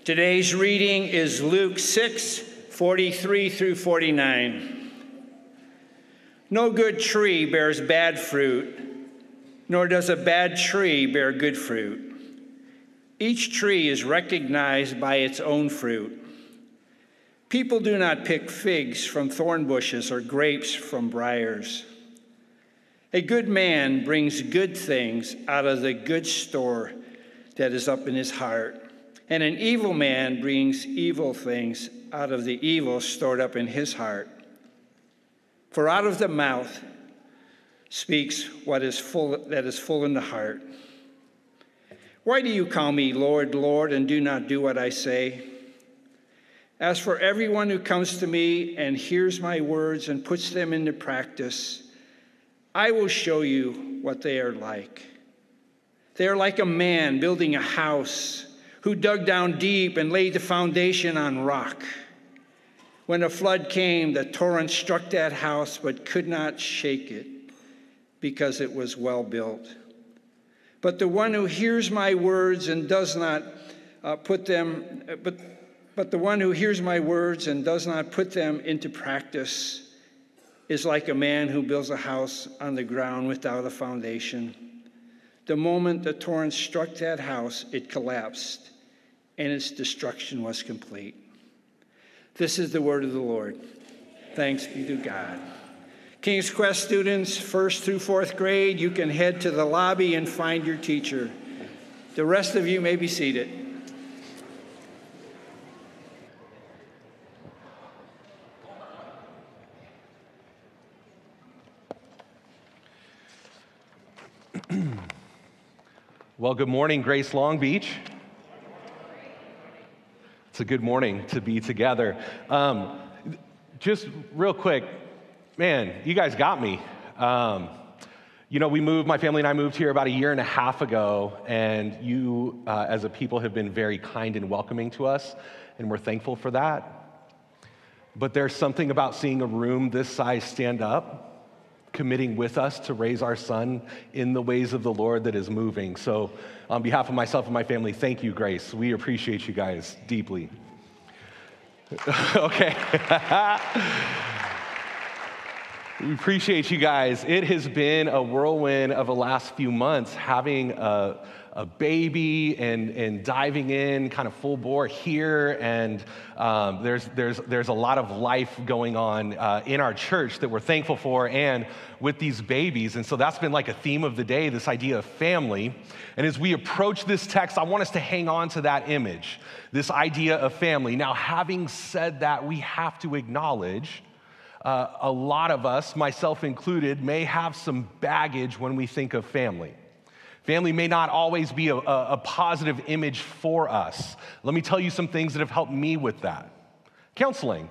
Today's reading is Luke 6:43 through 49. No good tree bears bad fruit, nor does a bad tree bear good fruit. Each tree is recognized by its own fruit. People do not pick figs from thorn bushes or grapes from briars. A good man brings good things out of the good store that is up in his heart, and an evil man brings evil things out of the evil stored up in his heart. For out of the mouth speaks that is full in the heart. Why do you call me Lord, Lord, and do not do what I say? As for everyone who comes to me and hears my words and puts them into practice, I will show you what they are like. They are like a man building a house who dug down deep and laid the foundation on rock. When a flood came, the torrent struck that house but could not shake it because it was well built. But the one who hears my words and does not put them into practice is like a man who builds a house on the ground without a foundation. The moment the torrent struck that house, it collapsed, and its destruction was complete. This is the word of the Lord. Thanks be to God. King's Quest students, 1st through 4th grade, you can head to the lobby and find your teacher. The rest of you may be seated. Well, good morning, Grace Long Beach. It's a good morning to be together. Just real quick, man, you guys got me. My family and I moved here about a year and a half ago, and you, as a people, have been very kind and welcoming to us, and we're thankful for that. But there's something about seeing a room this size stand up, committing with us to raise our son in the ways of the Lord that is moving. So on behalf of myself and my family, thank you, Grace. We appreciate you guys deeply. Okay. We appreciate you guys. It has been a whirlwind of the last few months, having a baby and diving in kind of full bore here, and there's a lot of life going on in our church that we're thankful for, and with these babies. And so that's been like a theme of the day, this idea of family. And as we approach this text, I want us to hang on to that image, this idea of family. Now, having said that, we have to acknowledge a lot of us, myself included, may have some baggage when we think of family. Family may not always be a positive image for us. Let me tell you some things that have helped me with that. Counseling.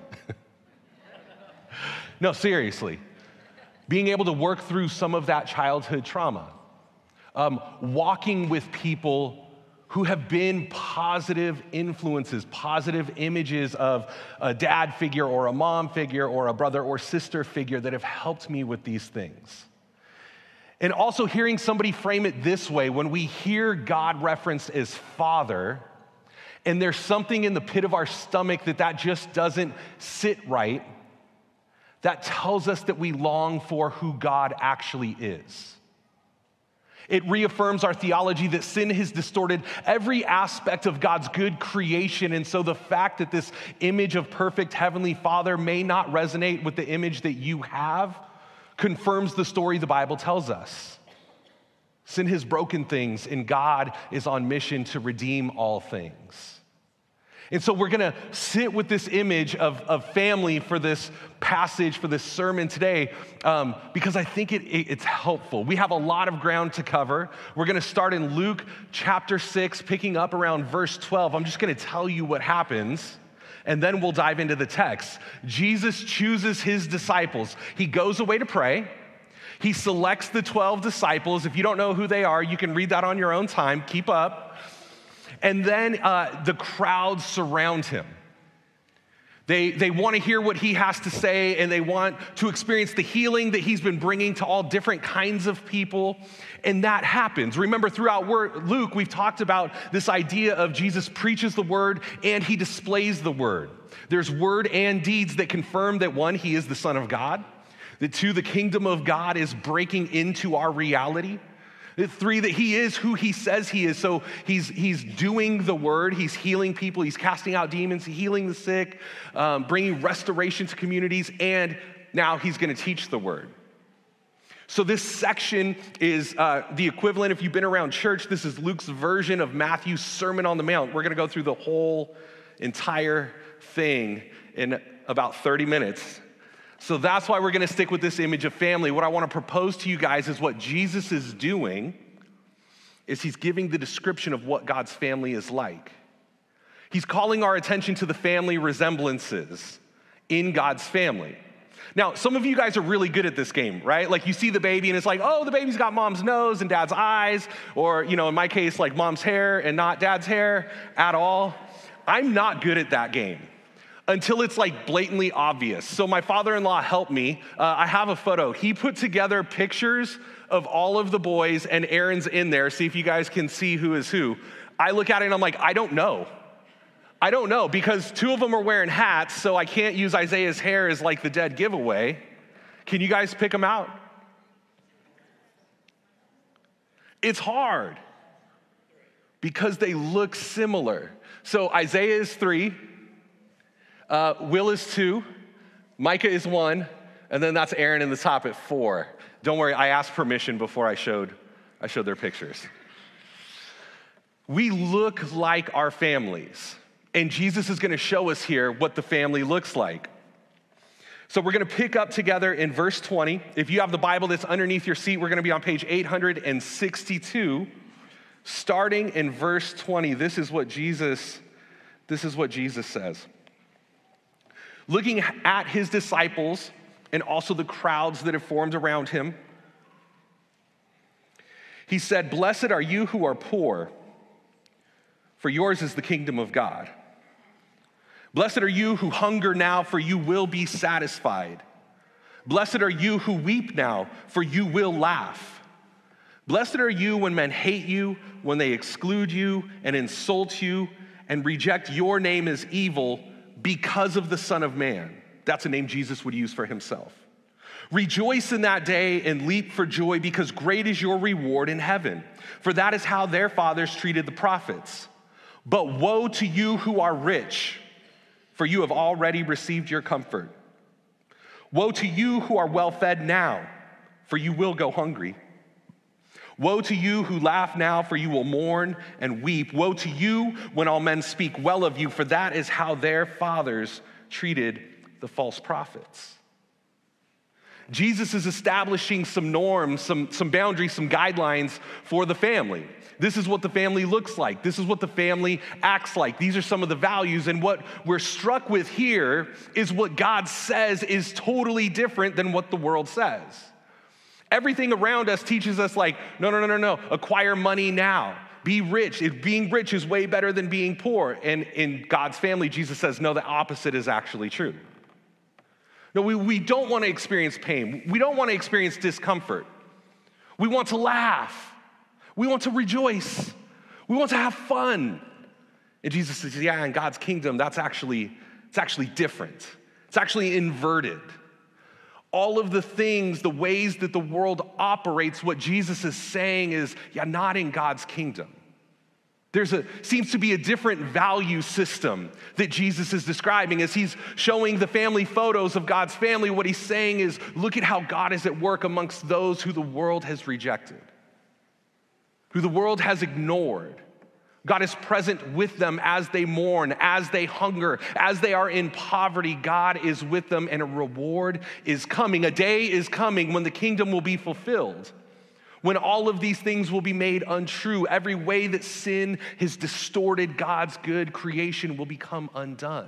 No, seriously. Being able to work through some of that childhood trauma. Walking with people who have been positive influences, positive images of a dad figure or a mom figure or a brother or sister figure that have helped me with these things. And also hearing somebody frame it this way, when we hear God referenced as Father, and there's something in the pit of our stomach that just doesn't sit right, that tells us that we long for who God actually is. It reaffirms our theology that sin has distorted every aspect of God's good creation, and so the fact that this image of perfect Heavenly Father may not resonate with the image that you have confirms the story the Bible tells us. Sin has broken things, and God is on mission to redeem all things. And so we're going to sit with this image of family for this passage, for this sermon today, because I think it's helpful. We have a lot of ground to cover. We're going to start in Luke chapter 6, picking up around verse 12. I'm just going to tell you what happens, and then we'll dive into the text. Jesus chooses his disciples. He goes away to pray. He selects the 12 disciples. If you don't know who they are, you can read that on your own time. Keep up. And then the crowds surround him. They want to hear what he has to say, and they want to experience the healing that he's been bringing to all different kinds of people, and that happens. Remember, throughout Luke, we've talked about this idea of Jesus preaches the word and he displays the word. There's word and deeds that confirm that, one, he is the Son of God, that two, the kingdom of God is breaking into our reality, that three, that he is who he says he is. So he's doing the word, he's healing people, he's casting out demons, healing the sick, bringing restoration to communities, and now he's going to teach the word. So this section is the equivalent, if you've been around church, this is Luke's version of Matthew's Sermon on the Mount. We're going to go through the whole entire thing in about 30 minutes. So that's why we're going to stick with this image of family. What I want to propose to you guys is what Jesus is doing is he's giving the description of what God's family is like. He's calling our attention to the family resemblances in God's family. Now, some of you guys are really good at this game, right? Like you see the baby and it's like, oh, the baby's got mom's nose and dad's eyes, or, you know, in my case, like mom's hair and not dad's hair at all. I'm not good at that game until it's like blatantly obvious. So my father-in-law helped me. I have a photo. He put together pictures of all of the boys, and Aaron's in there. See if you guys can see who is who. I look at it and I'm like, I don't know because two of them are wearing hats, so I can't use Isaiah's hair as like the dead giveaway. Can you guys pick them out? It's hard because they look similar. So Isaiah is 3, Will is 2, Micah is 1, and then that's Aaron in the top at 4. Don't worry, I asked permission before I showed their pictures. We look like our families. And Jesus is going to show us here what the family looks like. So we're going to pick up together in verse 20. If you have the Bible that's underneath your seat, we're going to be on page 862. Starting in verse 20, this is what Jesus says. Looking at his disciples and also the crowds that have formed around him, he said, "Blessed are you who are poor, for yours is the kingdom of God. Blessed are you who hunger now, for you will be satisfied. Blessed are you who weep now, for you will laugh. Blessed are you when men hate you, when they exclude you and insult you and reject your name as evil because of the Son of Man." That's a name Jesus would use for himself. "Rejoice in that day and leap for joy, because great is your reward in heaven. For that is how their fathers treated the prophets. But woe to you who are rich, for you have already received your comfort. Woe to you who are well fed now, for you will go hungry. Woe to you who laugh now, for you will mourn and weep. Woe to you when all men speak well of you, for that is how their fathers treated the false prophets." Jesus is establishing some norms, some boundaries, some guidelines for the family. This is what the family looks like. This is what the family acts like. These are some of the values. And what we're struck with here is what God says is totally different than what the world says. Everything around us teaches us like, no. Acquire money now. Be rich. Being rich is way better than being poor. And in God's family, Jesus says, no, the opposite is actually true. No, we don't want to experience pain. We don't want to experience discomfort. We want to laugh. We want to rejoice. We want to have fun. And Jesus says, yeah, in God's kingdom, it's actually different. It's actually inverted. All of the things, the ways that the world operates, what Jesus is saying is, yeah, not in God's kingdom. Seems to be a different value system that Jesus is describing. As he's showing the family photos of God's family, what he's saying is, look at how God is at work amongst those who the world has rejected, who the world has ignored. God is present with them as they mourn, as they hunger, as they are in poverty. God is with them, and a reward is coming. A day is coming when the kingdom will be fulfilled, when all of these things will be made untrue. Every way that sin has distorted God's good creation will become undone.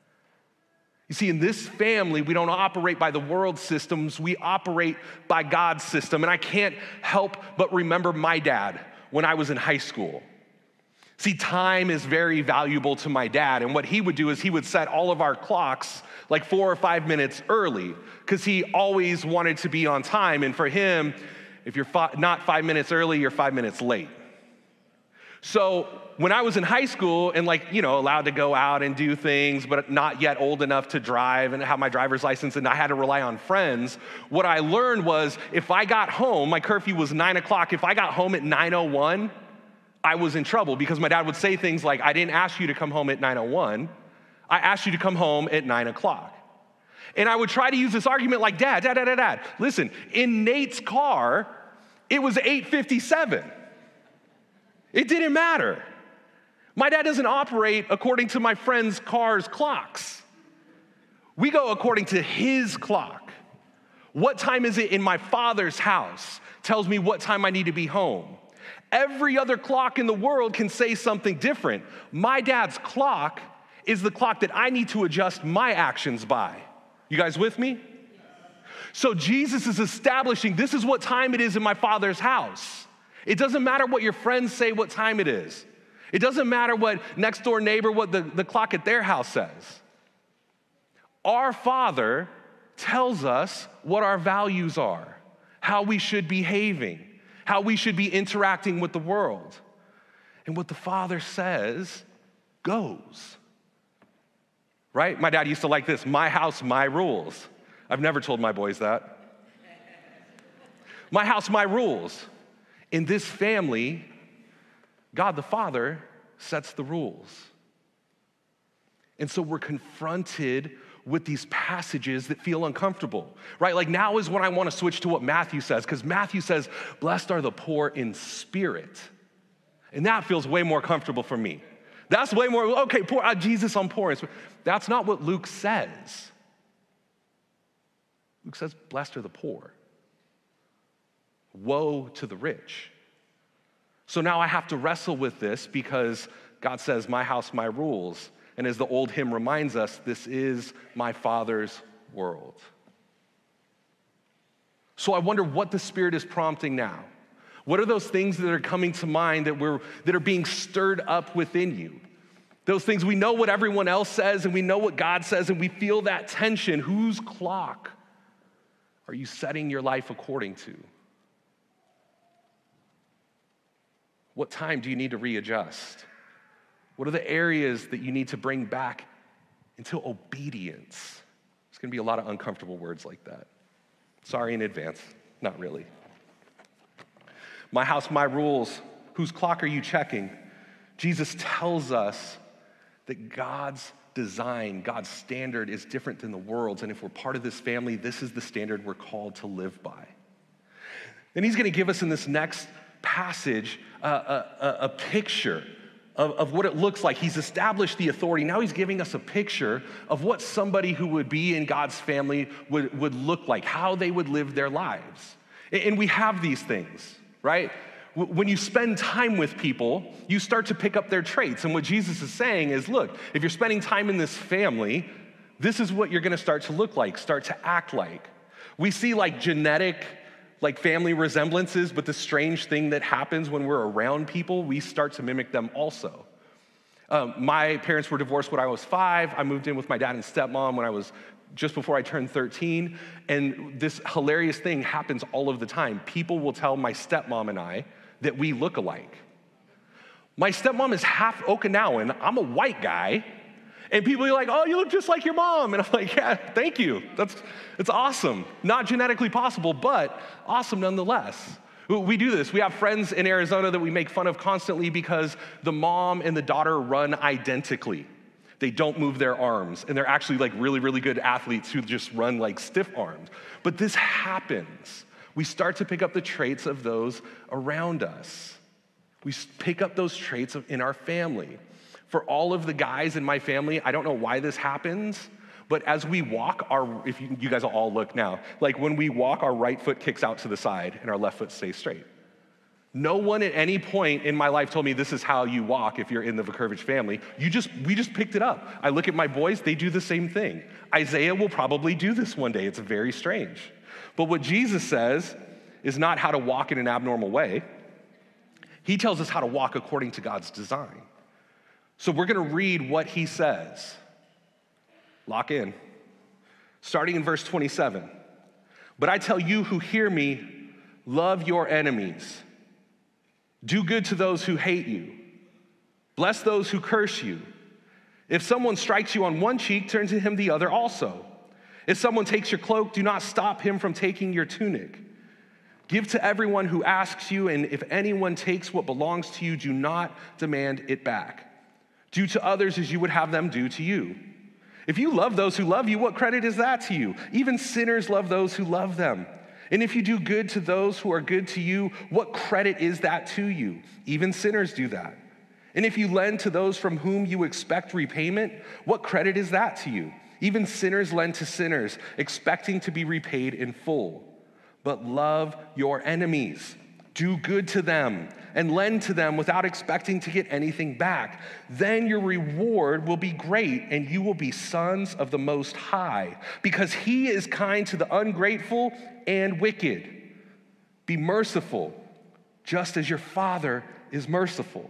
You see, in this family, we don't operate by the world systems, we operate by God's system. And I can't help but remember my dad when I was in high school. See, time is very valuable to my dad, and what he would do is he would set all of our clocks like 4 or 5 minutes early because he always wanted to be on time, and for him, if you're not 5 minutes early, you're 5 minutes late. So when I was in high school and allowed to go out and do things, but not yet old enough to drive and have my driver's license, and I had to rely on friends, what I learned was if I got home, my curfew was 9 o'clock, if I got home at 9:01, I was in trouble because my dad would say things like, I didn't ask you to come home at 9:01, I asked you to come home at 9 o'clock. And I would try to use this argument like, Dad, listen, in Nate's car, it was 8:57. It didn't matter. My dad doesn't operate according to my friend's car's clocks. We go according to his clock. What time is it in my father's house tells me what time I need to be home. Every other clock in the world can say something different. My dad's clock is the clock that I need to adjust my actions by. You guys with me? So Jesus is establishing this is what time it is in my father's house. It doesn't matter what your friends say what time it is. It doesn't matter what next door neighbor, what the clock at their house says. Our Father tells us what our values are, how we should be behaving, how we should be interacting with the world. And what the Father says goes. Right? My dad used to like this, my house, my rules. I've never told my boys that. My house, my rules. In this family, God the Father sets the rules. And so we're confronted with these passages that feel uncomfortable, right? Like now is when I want to switch to what Matthew says, because Matthew says, blessed are the poor in spirit. And that feels way more comfortable for me. That's way more, okay, poor, Jesus, I'm poor in spirit. That's not what Luke says. Luke says, blessed are the poor. Woe to the rich. So now I have to wrestle with this because God says, my house, my rules. And as the old hymn reminds us, this is my Father's world. So I wonder what the Spirit is prompting now. What are those things that are coming to mind that are being stirred up within you? Those things we know what everyone else says and we know what God says and we feel that tension. Whose clock are you setting your life according to? What time do you need to readjust? What are the areas that you need to bring back into obedience? There's going to be a lot of uncomfortable words like that. Sorry in advance, not really. My house, my rules. Whose clock are you checking? Jesus tells us that God's design, God's standard is different than the world's. And if we're part of this family, this is the standard we're called to live by. And he's going to give us in this next passage a picture of what it looks like. He's established the authority. Now he's giving us a picture of what somebody who would be in God's family would look like, how they would live their lives. And we have these things, right? When you spend time with people, you start to pick up their traits. And what Jesus is saying is, look, if you're spending time in this family, this is what you're going to start to look like, start to act like. We see genetic family resemblances, but the strange thing that happens when we're around people, we start to mimic them also. My parents were divorced when I was 5. I moved in with my dad and stepmom when I was just before I turned 13. And this hilarious thing happens all of the time. People will tell my stepmom and I that we look alike. My stepmom is half Okinawan. I'm a white guy. And people are like, oh, you look just like your mom. And I'm like, yeah, thank you. It's awesome. Not genetically possible, but awesome nonetheless. We do this. We have friends in Arizona that we make fun of constantly because the mom and the daughter run identically. They don't move their arms. And they're actually really, really good athletes who just run stiff arms. But this happens. We start to pick up the traits of those around us. We pick up those traits in our family. For all of the guys in my family, I don't know why this happens, but as we walk, if you guys will all look now, when we walk, our right foot kicks out to the side and our left foot stays straight. No one at any point in my life told me this is how you walk if you're in the Vukovich family. We just picked it up. I look at my boys, they do the same thing. Isaiah will probably do this one day. It's very strange. But what Jesus says is not how to walk in an abnormal way. He tells us how to walk according to God's design. So we're going to read what he says. Lock in. Starting in verse 27. But I tell you who hear me, love your enemies. Do good to those who hate you. Bless those who curse you. If someone strikes you on one cheek, turn to him the other also. If someone takes your cloak, do not stop him from taking your tunic. Give to everyone who asks you, and if anyone takes what belongs to you, do not demand it back. Do to others as you would have them do to you. If you love those who love you, what credit is that to you? Even sinners love those who love them. And if you do good to those who are good to you, what credit is that to you? Even sinners do that. And if you lend to those from whom you expect repayment, what credit is that to you? Even sinners lend to sinners, expecting to be repaid in full. But love your enemies. Do good to them and lend to them without expecting to get anything back. Then your reward will be great, and you will be sons of the Most High, because he is kind to the ungrateful and wicked. Be merciful, just as your Father is merciful.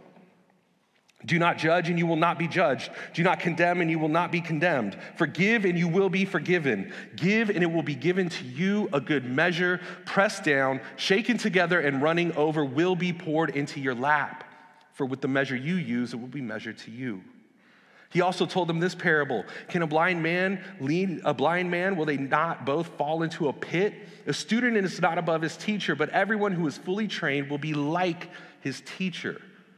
Do not judge, and you will not be judged. Do not condemn, and you will not be condemned. Forgive, and you will be forgiven. Give, and it will be given to you. A good measure, pressed down, shaken together, and running over will be poured into your lap. For with the measure you use, it will be measured to you. He also told them this parable. Can a blind man lead a blind man? Will they not both fall into a pit? A student is not above his teacher, but everyone who is fully trained will be like his teacher.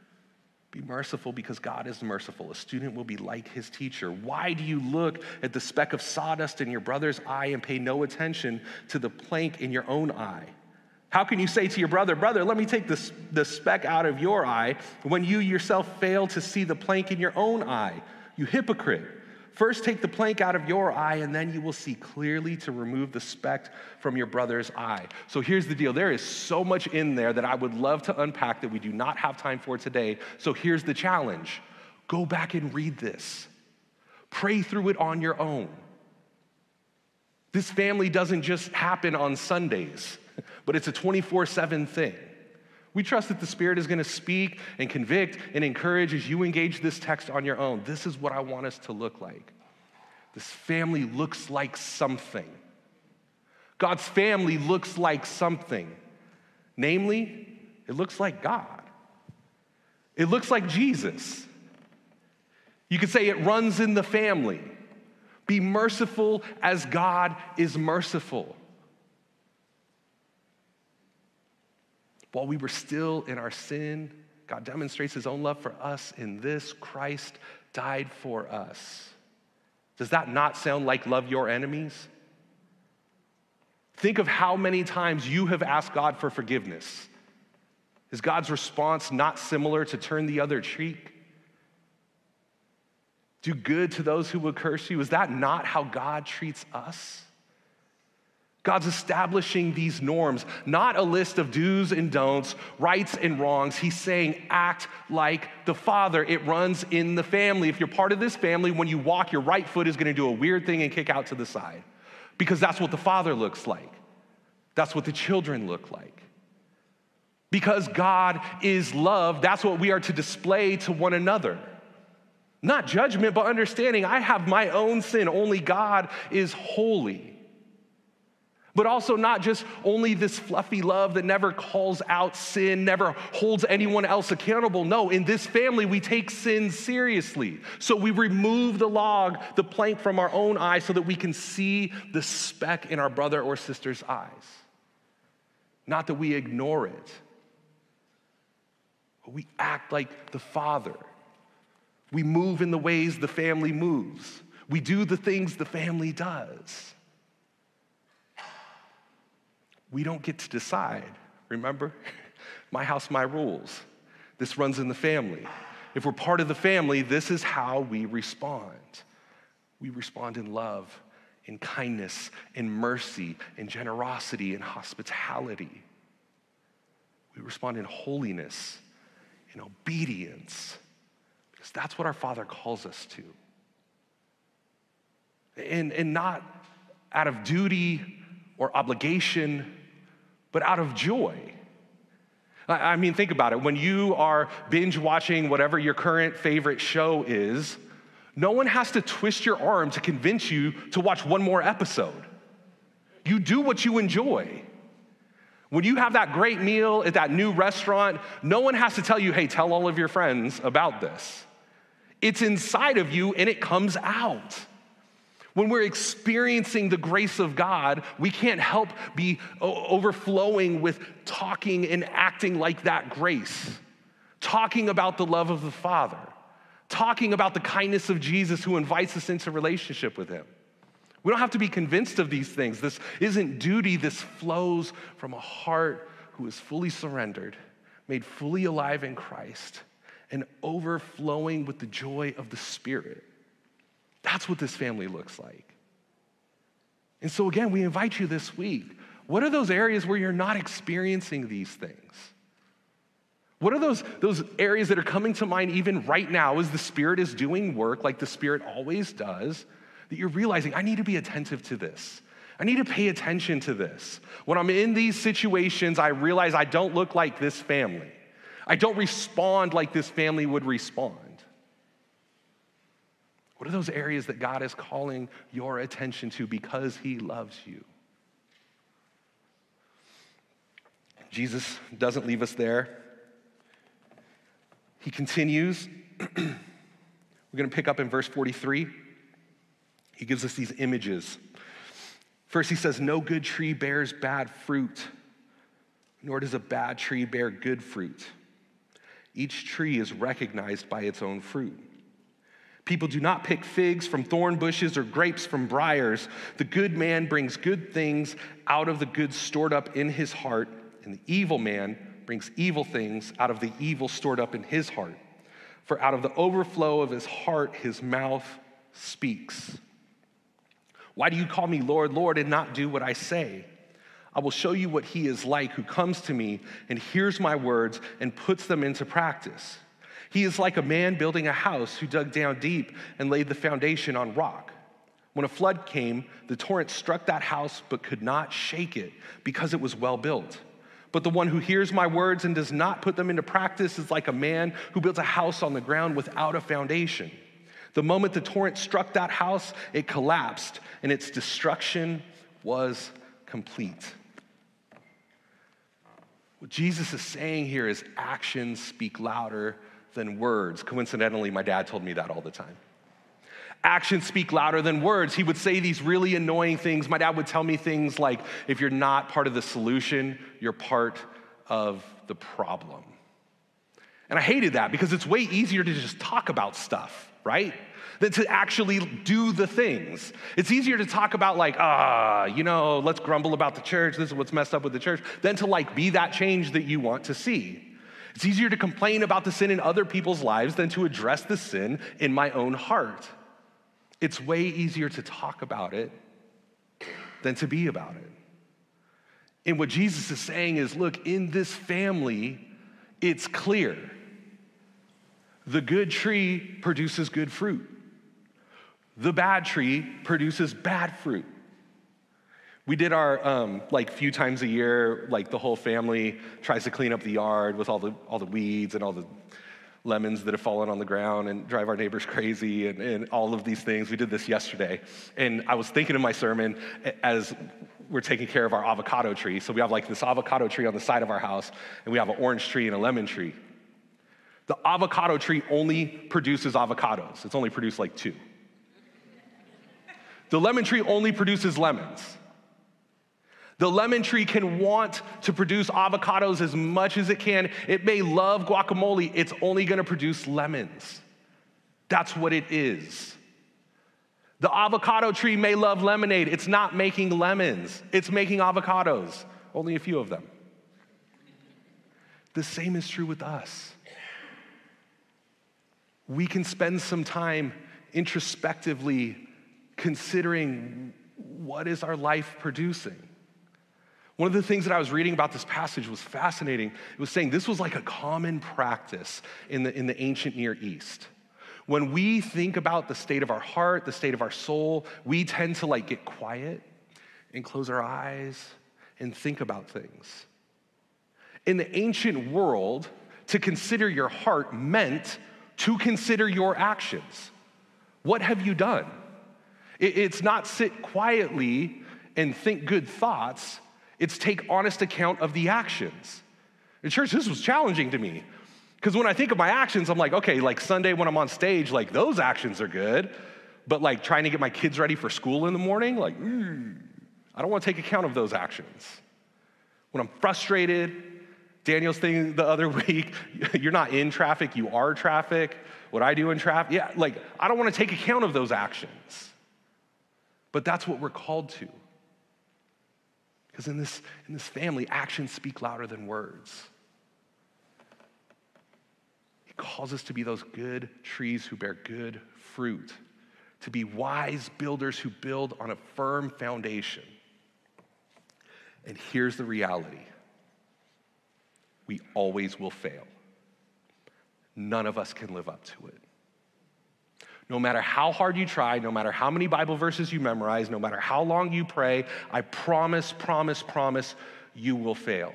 Be merciful because God is merciful. A student will be like his teacher. Why do you look at the speck of sawdust in your brother's eye and pay no attention to the plank in your own eye? How can you say to your brother, brother, let me take the speck out of your eye, when you yourself fail to see the plank in your own eye? You hypocrite. First take the plank out of your eye, and then you will see clearly to remove the speck from your brother's eye. So here's the deal. There is so much in there that I would love to unpack that we do not have time for today. So here's the challenge. Go back and read this. Pray through it on your own. This family doesn't just happen on Sundays, but it's a 24/7 thing. We trust that the Spirit is going to speak and convict and encourage as you engage this text on your own. This is what I want us to look like. This family looks like something. God's family looks like something. Namely, it looks like God. It looks like Jesus. You could say it runs in the family. Be merciful as God is merciful. While we were still in our sin, God demonstrates his own love for us in this: Christ died for us. Does that not sound like love your enemies? Think of how many times you have asked God for forgiveness. Is God's response not similar to turn the other cheek? Do good to those who would curse you. Is that not how God treats us? God's establishing these norms, not a list of do's and don'ts, rights and wrongs. He's saying, act like the Father. It runs in the family. If you're part of this family, when you walk, your right foot is going to do a weird thing and kick out to the side, because that's what the Father looks like. That's what the children look like. Because God is love, that's what we are to display to one another. Not judgment, but understanding. I have my own sin. Only God is holy. But also not just only this fluffy love that never calls out sin, never holds anyone else accountable. No, in this family, we take sin seriously. So we remove the log, the plank from our own eye so that we can see the speck in our brother or sister's eyes. Not that we ignore it, but we act like the Father. We move in the ways the family moves. We do the things the family does. We don't get to decide, remember? My house, my rules. This runs in the family. If we're part of the family, this is how we respond. We respond in love, in kindness, in mercy, in generosity, in hospitality. We respond in holiness, in obedience, because that's what our Father calls us to. And not out of duty or obligation, but out of joy. I mean, think about it. When you are binge watching whatever your current favorite show is, no one has to twist your arm to convince you to watch one more episode. You do what you enjoy. When you have that great meal at that new restaurant, no one has to tell you, hey, tell all of your friends about this. It's inside of you and it comes out. When we're experiencing the grace of God, we can't help be overflowing with talking and acting like that grace, talking about the love of the Father, talking about the kindness of Jesus who invites us into relationship with him. We don't have to be convinced of these things. This isn't duty. This flows from a heart who is fully surrendered, made fully alive in Christ, and overflowing with the joy of the Spirit. That's what this family looks like. And so again, we invite you this week. What are those areas where you're not experiencing these things? What are those areas that are coming to mind even right now as the Spirit is doing work like the Spirit always does, that you're realizing, I need to be attentive to this. I need to pay attention to this. When I'm in these situations, I realize I don't look like this family. I don't respond like this family would respond. What are those areas that God is calling your attention to because he loves you? Jesus doesn't leave us there. He continues. We're going to pick up in verse 43. He gives us these images. First, he says, no good tree bears bad fruit, nor does a bad tree bear good fruit. Each tree is recognized by its own fruit. People do not pick figs from thorn bushes or grapes from briars. The good man brings good things out of the good stored up in his heart, and the evil man brings evil things out of the evil stored up in his heart. For out of the overflow of his heart, his mouth speaks. Why do you call me Lord, Lord, and not do what I say? I will show you what he is like who comes to me and hears my words and puts them into practice. He is like a man building a house who dug down deep and laid the foundation on rock. When a flood came, the torrent struck that house but could not shake it because it was well built. But the one who hears my words and does not put them into practice is like a man who builds a house on the ground without a foundation. The moment the torrent struck that house, it collapsed, and its destruction was complete. What Jesus is saying here is actions speak louder than words. Coincidentally, my dad told me that all the time. Actions speak louder than words. He would say these really annoying things. My dad would tell me things like, if you're not part of the solution, you're part of the problem. And I hated that because it's way easier to just talk about stuff, right? Than to actually do the things. It's easier to talk about like, let's grumble about the church. This is what's messed up with the church. Than to like be that change that you want to see. It's easier to complain about the sin in other people's lives than to address the sin in my own heart. It's way easier to talk about it than to be about it. And what Jesus is saying is, look, in this family, it's clear. The good tree produces good fruit. The bad tree produces bad fruit. We did our, few times a year, the whole family tries to clean up the yard with all the weeds and all the lemons that have fallen on the ground and drive our neighbors crazy and all of these things. We did this yesterday. And I was thinking of my sermon as we're taking care of our avocado tree. So we have this avocado tree on the side of our house, and we have an orange tree and a lemon tree. The avocado tree only produces avocados. It's only produced 2. The lemon tree only produces lemons. The lemon tree can want to produce avocados as much as it can. It may love guacamole. It's only going to produce lemons. That's what it is. The avocado tree may love lemonade. It's not making lemons. It's making avocados. Only a few of them. The same is true with us. We can spend some time introspectively considering, what is our life producing? One of the things that I was reading about this passage was fascinating. It was saying this was a common practice in the ancient Near East. When we think about the state of our heart, the state of our soul, we tend to get quiet and close our eyes and think about things. In the ancient world, to consider your heart meant to consider your actions. What have you done? It's not sit quietly and think good thoughts. It's take honest account of the actions. In church, this was challenging to me. Because when I think of my actions, I'm like, okay, like Sunday when I'm on stage, like those actions are good. But like trying to get my kids ready for school in the morning, like, I don't want to take account of those actions. When I'm frustrated, Daniel's thing the other week, you're not in traffic, you are traffic. What I do in traffic, yeah, like I don't want to take account of those actions. But that's what we're called to. Because in this family, actions speak louder than words. He calls us to be those good trees who bear good fruit, to be wise builders who build on a firm foundation. And here's the reality. We always will fail. None of us can live up to it. No matter how hard you try, no matter how many Bible verses you memorize, no matter how long you pray, I promise, you will fail.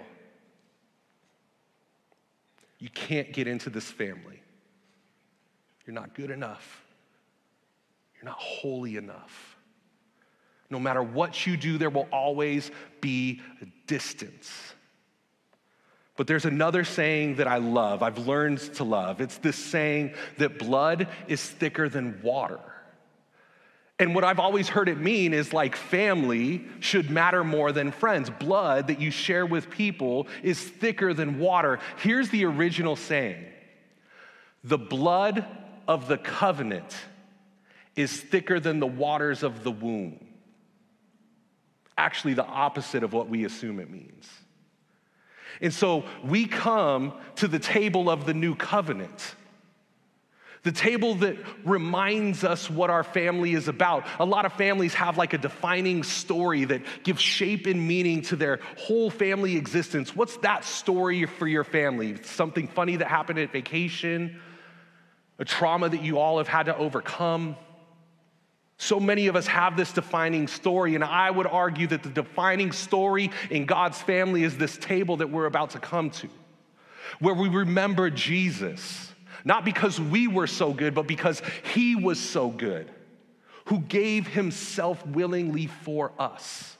You can't get into this family. You're not good enough. You're not holy enough. No matter what you do, there will always be a distance. But there's another saying that I love, I've learned to love. It's this saying that blood is thicker than water. And what I've always heard it mean is like family should matter more than friends. Blood that you share with people is thicker than water. Here's the original saying. The blood of the covenant is thicker than the waters of the womb. Actually, the opposite of what we assume it means. And so we come to the table of the new covenant. The table that reminds us what our family is about. A lot of families have like a defining story that gives shape and meaning to their whole family existence. What's that story for your family? Something funny that happened at vacation? A trauma that you all have had to overcome? So many of us have this defining story, and I would argue that the defining story in God's family is this table that we're about to come to, where we remember Jesus. Not because we were so good, but because he was so good, who gave himself willingly for us,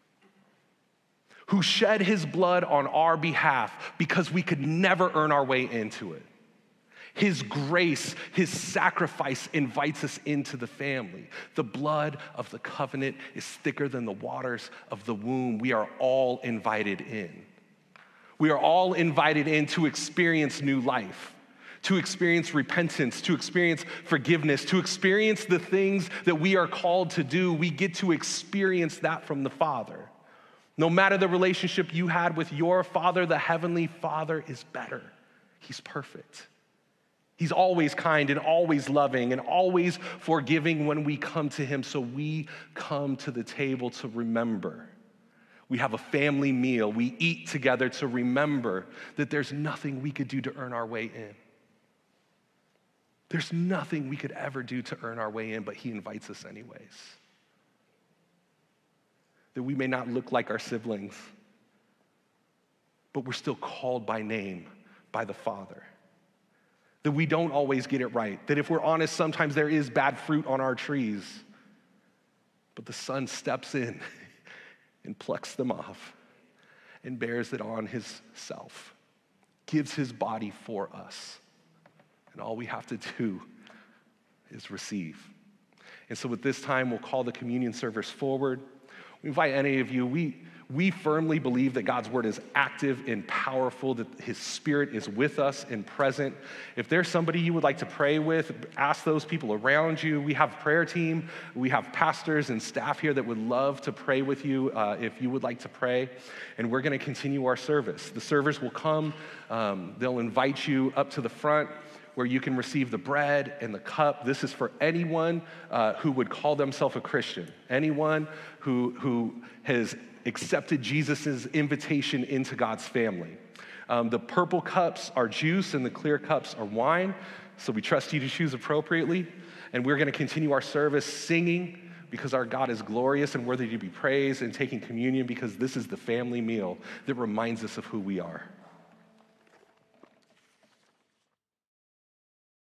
who shed his blood on our behalf because we could never earn our way into it. His grace, his sacrifice invites us into the family. The blood of the covenant is thicker than the waters of the womb. We are all invited in. We are all invited in to experience new life, to experience repentance, to experience forgiveness, to experience the things that we are called to do. We get to experience that from the Father. No matter the relationship you had with your Father, the Heavenly Father is better. He's perfect. He's always kind and always loving and always forgiving when we come to him. So we come to the table to remember. We have a family meal. We eat together to remember that there's nothing we could do to earn our way in. There's nothing we could ever do to earn our way in, but he invites us anyways. That we may not look like our siblings, but we're still called by name by the Father. That we don't always get it right. That if we're honest, sometimes there is bad fruit on our trees, but the Son steps in and plucks them off and bears it on himself, gives his body for us. And all we have to do is receive. And so at this time, we'll call the communion servers forward. We invite any of you, we firmly believe that God's word is active and powerful, that his spirit is with us and present. If there's somebody you would like to pray with, ask those people around you. We have a prayer team. We have pastors and staff here that would love to pray with you if you would like to pray. And we're going to continue our service. The servers will come. They'll invite you up to the front, where you can receive the bread and the cup. This is for anyone who would call themselves a Christian, anyone who has accepted Jesus' invitation into God's family. The purple cups are juice and the clear cups are wine, so we trust you to choose appropriately. And we're gonna continue our service singing because our God is glorious and worthy to be praised, and taking communion because this is the family meal that reminds us of who we are.